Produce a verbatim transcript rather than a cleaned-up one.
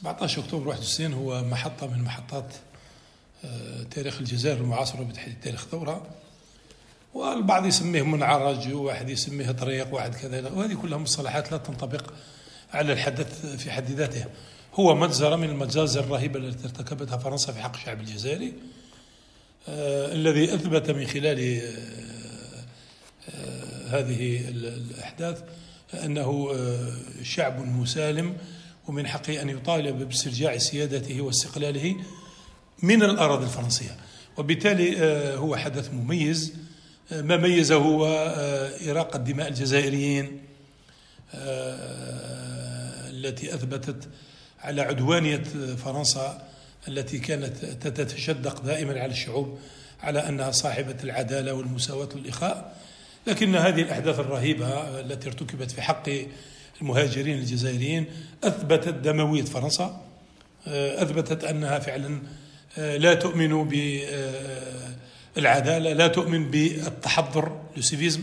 سبعة عشر أكتوبر واحد وستين هو محطة من محطات تاريخ الجزائر المعاصرة بتحديد تاريخ ثورة، والبعض يسميه منعرج، وواحد يسميه طريق، واحد كذا، وهذه كلها مصطلحات لا تنطبق على الحدث في حد ذاته. هو مجزرة من المجازر الرهيبة التي ارتكبتها فرنسا في حق الشعب الجزائري، آه الذي أثبت من خلال آه آه هذه الأحداث أنه آه شعب مسالم، ومن حقه أن يطالب باسترجاع سيادته واستقلاله من الأراضي الفرنسية. وبالتالي آه هو حدث مميز. آه ما ميزه هو آه إراقة دماء الجزائريين آه التي أثبتت على عدوانية فرنسا التي كانت تتشدق دائما على الشعوب على أنها صاحبة العدالة والمساواة والإخاء. لكن هذه الأحداث الرهيبة التي ارتكبت في حق المهاجرين الجزائريين أثبتت دموية فرنسا، أثبتت أنها فعلا لا تؤمن بالعدالة، لا تؤمن بالتحضر، السيفيزم.